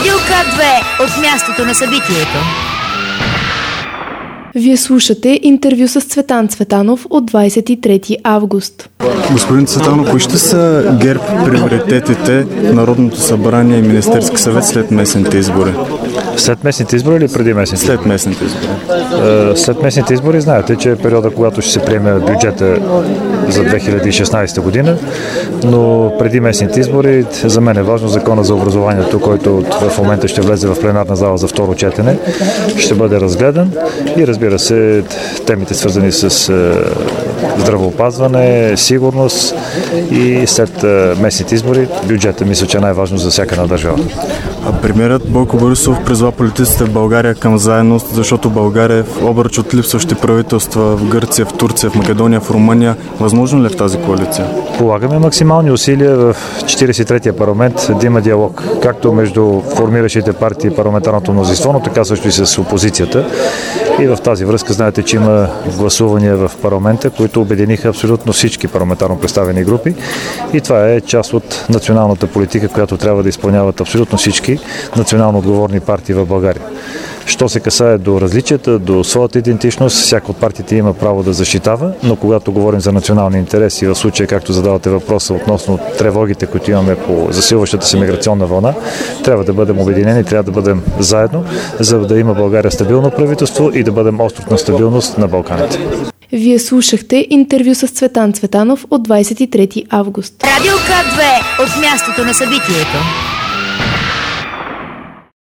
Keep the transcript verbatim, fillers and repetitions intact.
Радио К две от мястото на събитието. Вие слушате интервю с Цветан Цветанов от двадесет и трети август. Господин Цветанов, кои ще са ГЕРБ приоритетите в Народното събрание и Министерски съвет след местните избори? След местните избори или преди местните? След местните избори. След местните избори знаете, че е периода, когато ще се приеме бюджета за две хиляди и шестнадесета година, но преди местните избори за мен е важно закона за образованието, който в момента ще влезе в пленарна зала за второ четене, ще бъде разгледан и разбира се темите свързани с здравеопазване, сигурност и след местните избори бюджета мисля, че е най-важно за всяка една държава. А премиерът Бойко Борисов призва политиците в България към заедност, защото България е в обръч от липсващи правителства в Гърция, в Турция, в Македония, в Румъния. Възможно ли е в тази коалиция? Полагаме максимални усилия в четиридесет и третия парламент да има диалог, както между формиращите партии и парламентарното мнозинство, но така също и с опозицията. И в тази връзка знаете, че има гласувания в парламента, които обединиха абсолютно всички парламентарно представени групи. И това е част от националната политика, която трябва да изпълняват абсолютно всички национално отговорни партии в България. Що се касае до различията, до своята идентичност, всяка от партиите има право да защитава, но когато говорим за национални интереси, в случая, както задавате въпроса относно тревогите, които имаме по засилващата се миграционна вълна, трябва да бъдем обединени, трябва да бъдем заедно, за да има България стабилно правителство и да бъдем остров на стабилност на Балканите. Вие слушахте интервю с Цветан Цветанов от двадесет и трети август. Радио К две от мястото на събитието.